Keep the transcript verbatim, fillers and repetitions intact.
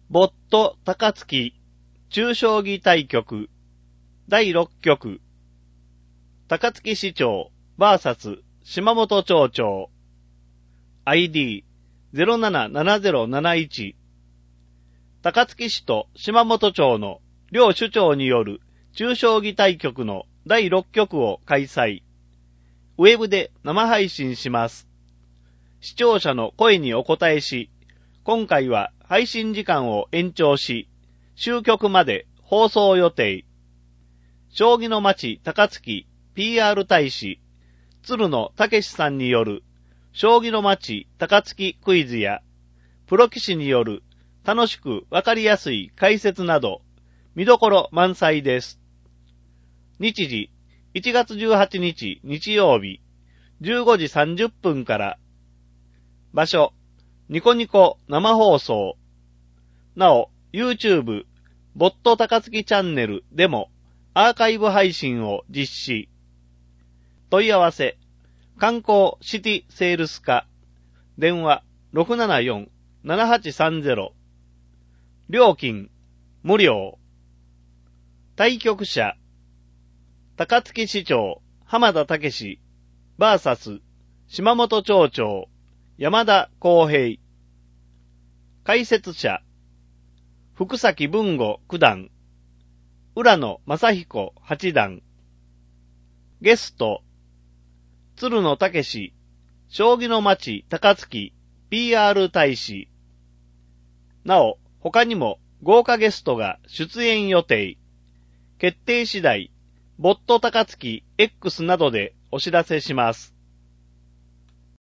ボット高槻中将棋対局だいろっきょく、高槻市長 ブイエス 島本町長 アイディーゼロななななゼロなないち、 高槻市と島本町の両首長による中将棋対局のだいろっきょくを開催。ウェブで生配信します。視聴者の声にお答えし、今回は配信時間を延長し、終局まで放送予定。将棋の町高槻 ピーアール 大使、鶴野武さんによる将棋の町高槻クイズや、プロ棋士による楽しくわかりやすい解説など、見どころ満載です。日時、いちがつじゅうはちにち日曜日、じゅうごじさんじゅっぷんから。場所、ニコニコ生放送。なお、YouTube、ボット高槻チャンネルでもアーカイブ配信を実施。問い合わせ、観光シティセールス課、電話 ろくななよん ななはちさんゼロ。料金、無料。対局者、高槻市長、浜田武史 ブイエス 島本町長、山田康平。解説者、福崎文吾九段、浦野正彦八段。ゲスト、鶴野武、将棋の町高槻 ピーアール 大使。なお、他にも豪華ゲストが出演予定。決定次第、ボット高槻 X などでお知らせします。